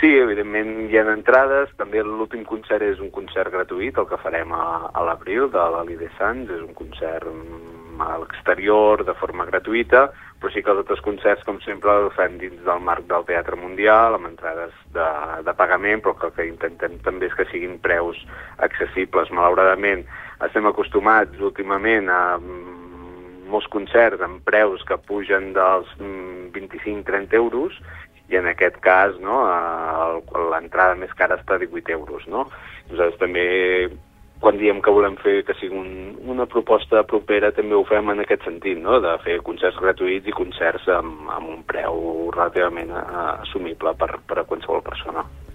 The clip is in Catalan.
Sí, evidentment hi ha entrades, també l'últim concert és un concert gratuït, el que farem a l'abril, de l'Ali de Sants, és un concert a l'exterior, de forma gratuïta, però sí que els altres concerts, com sempre, el fem dins del marc del Teatre Mundial, amb entrades de pagament, però que el que intentem també és que siguin preus accessibles. Malauradament, estem acostumats últimament a molts concerts amb preus que pugen dels 25-30 euros, i en aquest cas, no, l'entrada més cara està a 18 euros, no? Nosaltres també, quan diem que volem fer que sigui una proposta propera, també ho fem en aquest sentit, no?, de fer concerts gratuïts i concerts amb un preu relativament assumible per a qualsevol persona.